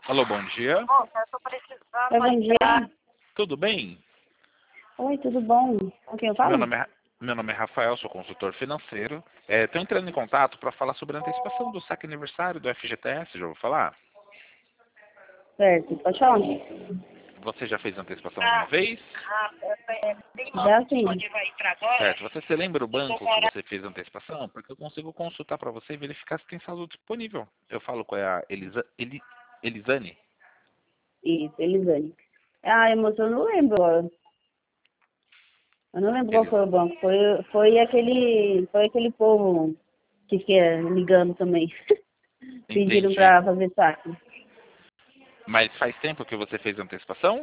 Alô, bom dia. Moça, eu tô precisando. Oi, bom dia. Tudo bem? Oi, tudo bom? Com quem eu Meu falo? nome é, meu nome é Rafael, sou consultor financeiro. Estou entrando em contato para falar sobre a antecipação do saque aniversário do FGTS, já vou falar? Certo, pode falar. Você já fez antecipação alguma vez? Tem Já sim. disponível aí pra agora? Certo. Você se lembra o banco que você fez a antecipação? Porque eu consigo consultar para você e verificar se tem saldo disponível. Eu falo com a Elisane. Isso, Elisane. Ah, moça, eu não lembro agora. Eu não lembro qual Elis... foi o banco. Foi aquele povo que fica ligando também. Pediram Entendi. pra fazer saque. Mas faz tempo que você fez a antecipação?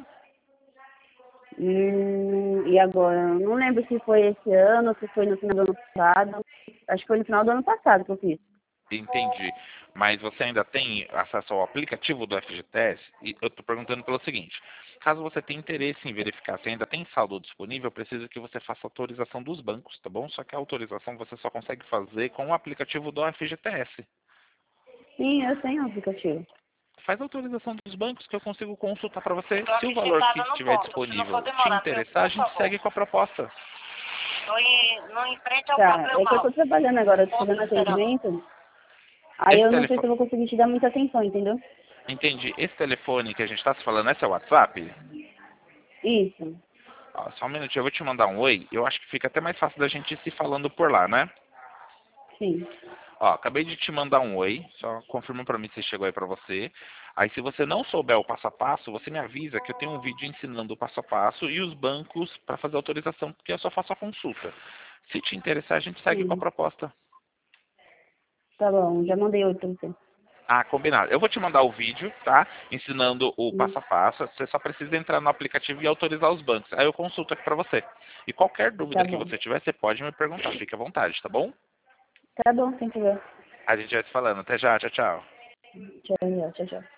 E agora? Eu não lembro se foi esse ano, se foi no final do ano passado. Acho que foi no final do ano passado que eu fiz. Entendi. Mas você ainda tem acesso ao aplicativo do FGTS? E eu estou perguntando pelo seguinte: caso você tenha interesse em verificar se ainda tem saldo disponível, eu preciso que você faça autorização dos bancos, tá bom? Só que a autorização você só consegue fazer com o aplicativo do FGTS. Sim, eu tenho o aplicativo. Faz a autorização dos bancos que eu consigo consultar para você. Tô Se o aqui valor que sentada no estiver ponto. Se não for disponível te demorar, interessar, a por gente favor. segue com a proposta. Tô em frente ao Tá, é que eu Papelmal. tô trabalhando agora, tô Ponto fazendo de serão. atendimento. Aí Esse eu não sei se telefone, eu vou conseguir te dar muita atenção, entendeu? entendi. Esse telefone que a gente está se falando, é seu WhatsApp? Isso, Ó, só um minutinho, eu vou te mandar um oi. Eu acho que fica até mais fácil da gente ir se falando por lá, né? sim. Ó, acabei de te mandar um oi. Só confirma pra mim se chegou aí pra você. Aí, se você não souber o passo a passo, você me avisa que eu tenho um vídeo ensinando o passo a passo e os bancos para fazer autorização, porque eu só faço a consulta. Se te interessar, a gente segue com a Sim. proposta. Tá bom, já mandei outro pra você. Ah, combinado. Eu vou te mandar o vídeo, tá? Ensinando o Hum. passo a passo. Você só precisa entrar no aplicativo e autorizar os bancos. Aí eu consulto aqui pra você. E qualquer dúvida Tá que bom. você tiver, você pode me perguntar. Fique à vontade, tá bom? Tá bom, sem problema. A gente vai se falando. Até já. Tchau, tchau. Tchau, tchau, tchau.